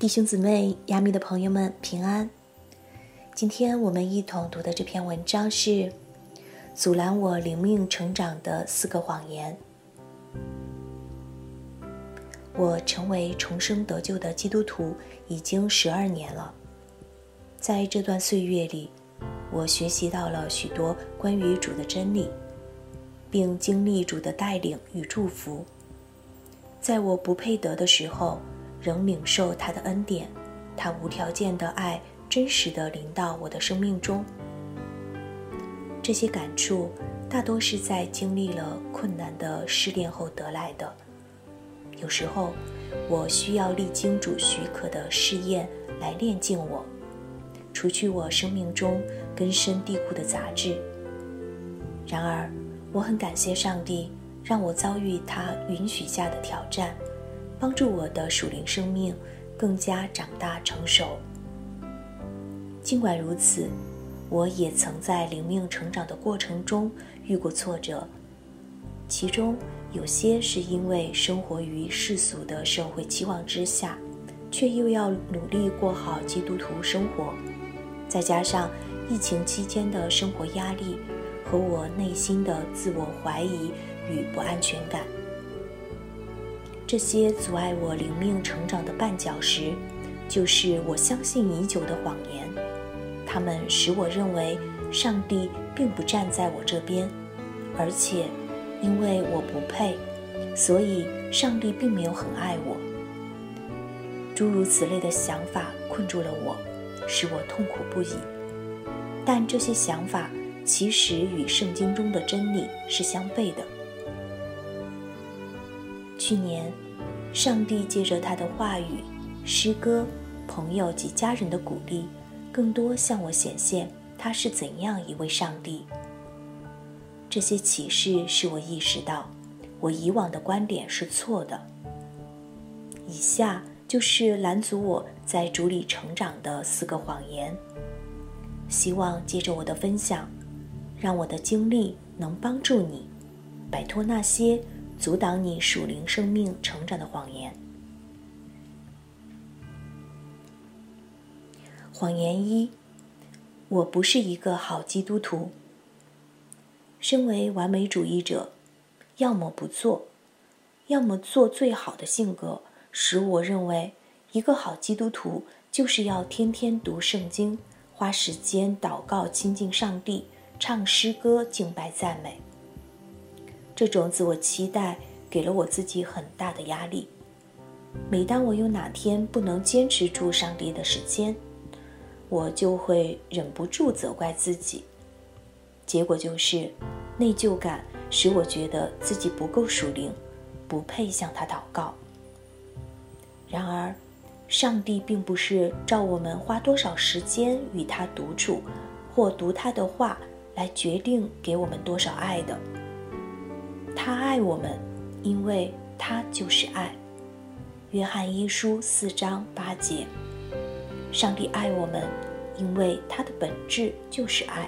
弟兄姊妹、亚米的朋友们平安。今天我们一同读的这篇文章是阻拦我灵命成长的4个谎言。我成为重生得救的基督徒已经12年了。在这段岁月里，我学习到了许多关于主的真理，并经历主的带领与祝福。在我不配得的时候，仍领受他的恩典，他无条件的爱真实地临到我的生命中。这些感触大多是在经历了困难的试炼后得来的。有时候我需要历经主许可的试验来炼净我，除去我生命中根深蒂固的杂质。然而我很感谢上帝让我遭遇他允许下的挑战，帮助我的属灵生命更加长大成熟。尽管如此，我也曾在灵命成长的过程中遇过挫折，其中有些是因为生活于世俗的社会期望之下，却又要努力过好基督徒生活，再加上疫情期间的生活压力和我内心的自我怀疑与不安全感。这些阻碍我灵命成长的绊脚石，就是我相信已久的谎言。它们使我认为上帝并不站在我这边，而且因为我不配，所以上帝并没有很爱我。诸如此类的想法困住了我，使我痛苦不已。但这些想法其实与圣经中的真理是相悖的。去年，上帝借着他的话语、诗歌、朋友及家人的鼓励，更多向我显现他是怎样一位上帝。这些启示使我意识到，我以往的观点是错的。以下就是拦阻我在主里成长的4个谎言。希望借着我的分享，让我的经历能帮助你摆脱那些阻挡你属灵生命成长的谎言。谎言1：我不是一个好基督徒。身为完美主义者，要么不做，要么做最好的性格，使我认为一个好基督徒就是要天天读圣经，花时间祷告亲近上帝，唱诗歌敬拜赞美。这种自我期待给了我自己很大的压力。每当我有哪天不能坚持住上帝的时间，我就会忍不住责怪自己，结果就是内疚感使我觉得自己不够属灵，不配向他祷告。然而上帝并不是照我们花多少时间与他独处或读他的话来决定给我们多少爱的。他爱我们，因为他就是爱。约翰1书4章8节。上帝爱我们，因为他的本质就是爱。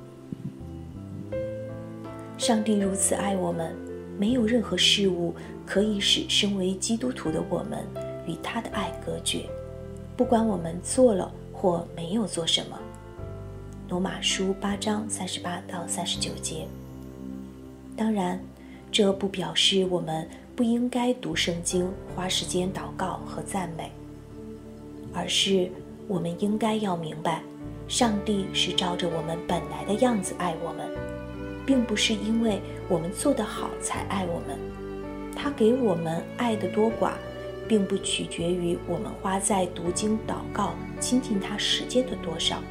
上帝如此爱我们，没有任何事物可以使身为基督徒的我们与他的爱隔绝，不管我们做了或没有做什么。罗马书8章38到39节。当然，这不表示我们不应该读圣经，花时间祷告和赞美，而是我们应该要明白，上帝是照着我们本来的样子爱我们，并不是因为我们做得好才爱我们。他给我们爱的多寡，并不取决于我们花在读经祷告亲近他时间的多少。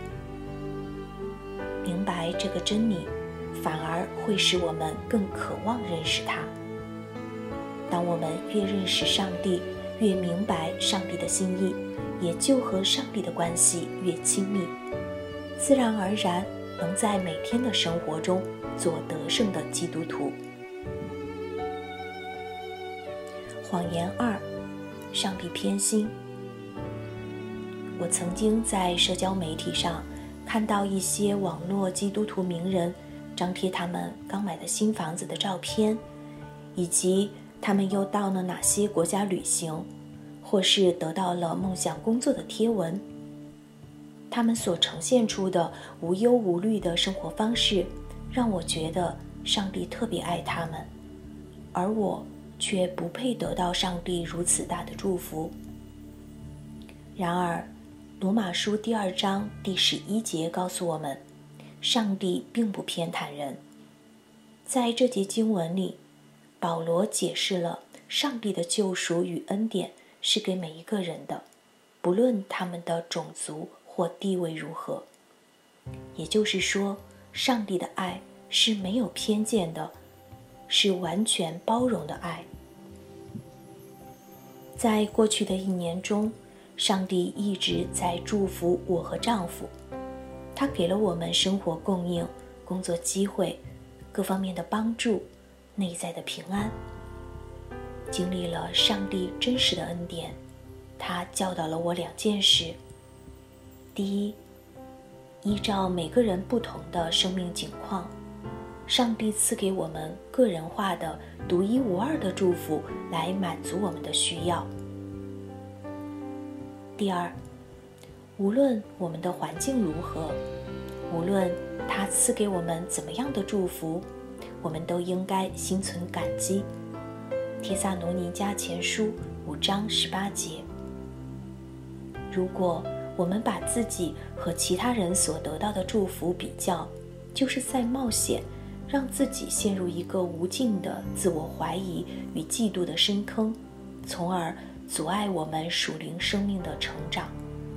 明白这个真理，反而会使我们更渴望认识他。当我们越认识上帝，越明白上帝的心意，也就和上帝的关系越亲密，自然而然能在每天的生活中做得胜的基督徒。谎言2：上帝偏心。我曾经在社交媒体上看到一些网络基督徒名人张贴他们刚买的新房子的照片，以及他们又到了哪些国家旅行， 或是得到了梦想工作的贴文。他们所呈现出的无忧无虑的生活方式，让我觉得上帝特别爱他们，而我却不配得到上帝如此大的祝福。然而，罗马书第2章第11节告诉我们，上帝并不偏袒人。在这节经文里，保罗解释了上帝的救赎与恩典是给每一个人的，不论他们的种族或地位如何。也就是说，上帝的爱是没有偏见的，是完全包容的爱。在过去的1年中，上帝一直在祝福我和丈夫，他给了我们生活供应、工作机会、各方面的帮助、内在的平安。经历了上帝真实的恩典，他教导了我2件事。第一，依照每个人不同的生命境况，上帝赐给我们个人化的、独一无二的祝福来满足我们的需要。第二，无论我们的环境如何，无论他赐给我们怎么样的祝福，我们都应该心存感激。帖撒罗尼迦前书5章18节。如果我们把自己和其他人所得到的祝福比较，就是在冒险让自己陷入一个无尽的自我怀疑与嫉妒的深坑，从而阻碍我们属灵生命的成长。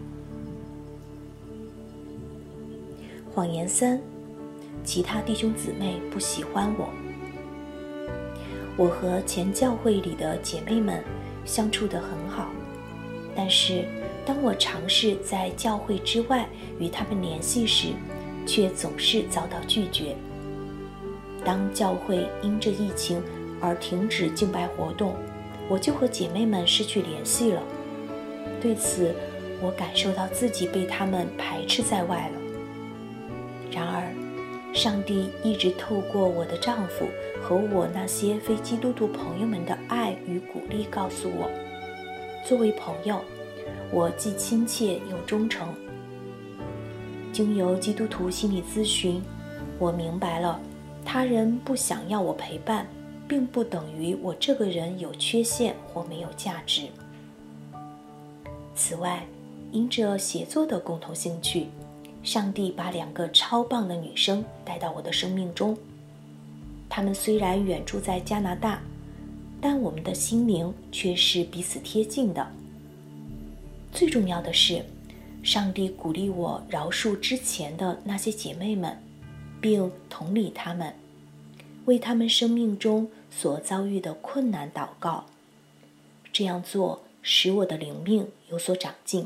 谎言3，其他弟兄姊妹不喜欢我。我和前教会里的姐妹们相处得很好，但是当我尝试在教会之外与他们联系时，却总是遭到拒绝。当教会因着疫情而停止敬拜活动，我就和姐妹们失去联系了。对此，我感受到自己被他们排斥在外了。然而，上帝一直透过我的丈夫和我那些非基督徒朋友们的爱与鼓励告诉我，作为朋友，我既亲切又忠诚。经由基督徒心理咨询，我明白了，他人不想要我陪伴，并不等于我这个人有缺陷或没有价值。此外，因着写作的共同兴趣，上帝把2个超棒的女生带到我的生命中。她们虽然远住在加拿大，但我们的心灵却是彼此贴近的。最重要的是，上帝鼓励我饶恕之前的那些姐妹们，并同理她们，为她们生命中所遭遇的困难祷告。这样做使我的灵命有所长进。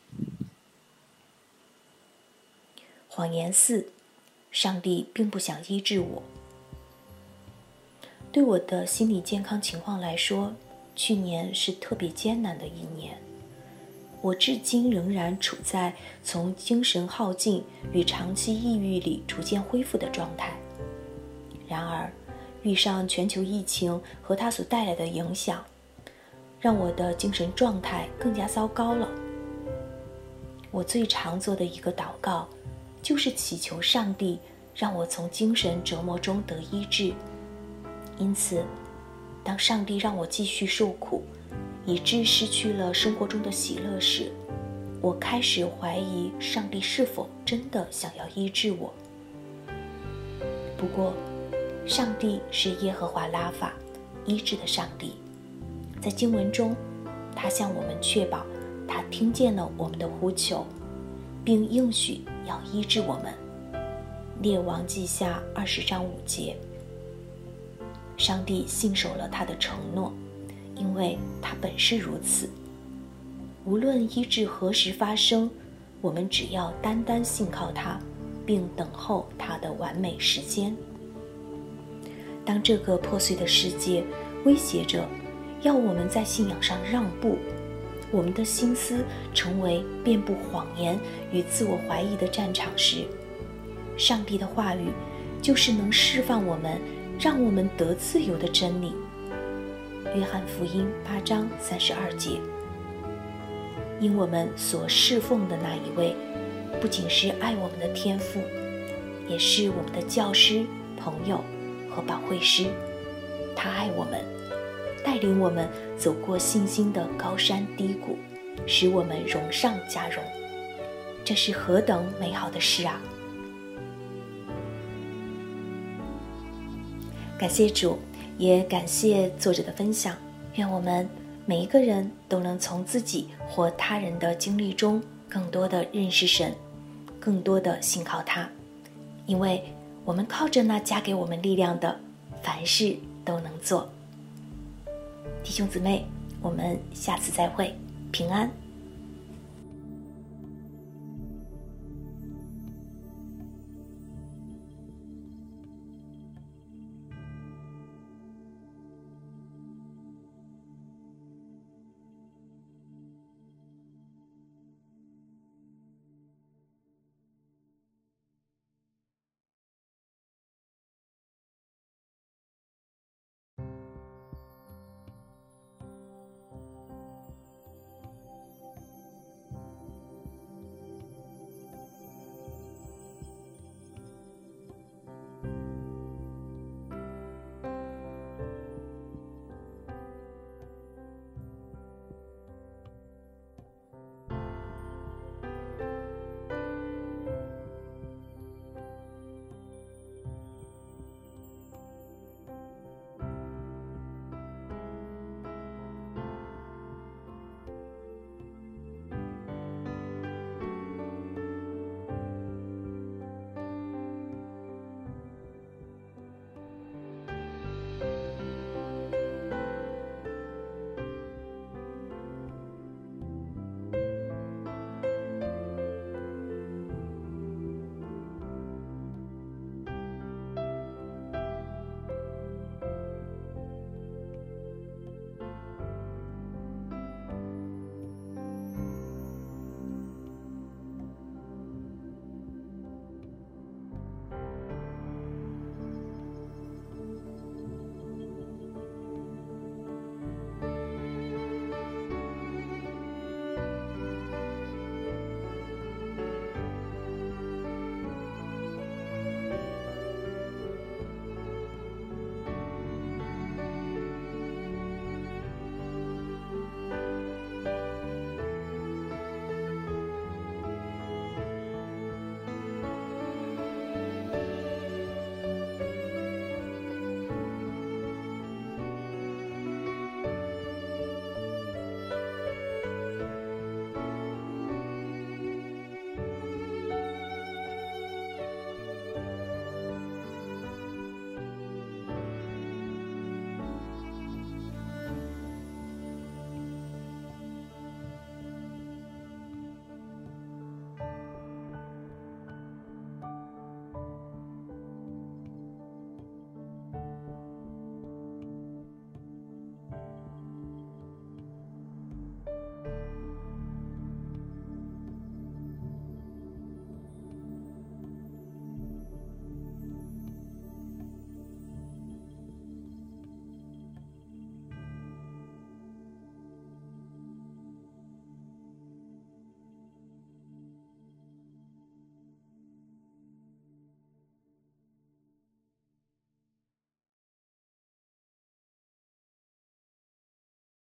谎言4，上帝并不想医治我。对我的心理健康情况来说，去年是特别艰难的1年。我至今仍然处在从精神耗尽与长期抑郁里逐渐恢复的状态。然而，遇上全球疫情和它所带来的影响，让我的精神状态更加糟糕了。我最常做的一个祷告，就是祈求上帝让我从精神折磨中得医治。因此，当上帝让我继续受苦，以致失去了生活中的喜乐时，我开始怀疑上帝是否真的想要医治我。不过，上帝是耶和华拉法，医治的上帝。在经文中，他向我们确保他听见了我们的呼求，并应许要医治我们。列王记下20章5节。上帝信守了他的承诺，因为他本是如此。无论医治何时发生，我们只要单单信靠他，并等候他的完美时间。当这个破碎的世界威胁着要我们在信仰上让步，我们的心思成为遍布谎言与自我怀疑的战场时，上帝的话语就是能释放我们，让我们得自由的真理。约翰福音8章32节。 因我们所侍奉的那一位，不仅是爱我们的天父，也是我们的教师、朋友和保惠师。他爱我们，带领我们走过信心的高山低谷，使我们荣上加荣。这是何等美好的事啊！感谢主，也感谢作者的分享。愿我们每一个人都能从自己或他人的经历中更多的认识神，更多的信靠他，因为我们靠着那加给我们力量的，凡事都能做。弟兄姊妹，我们下次再会，平安。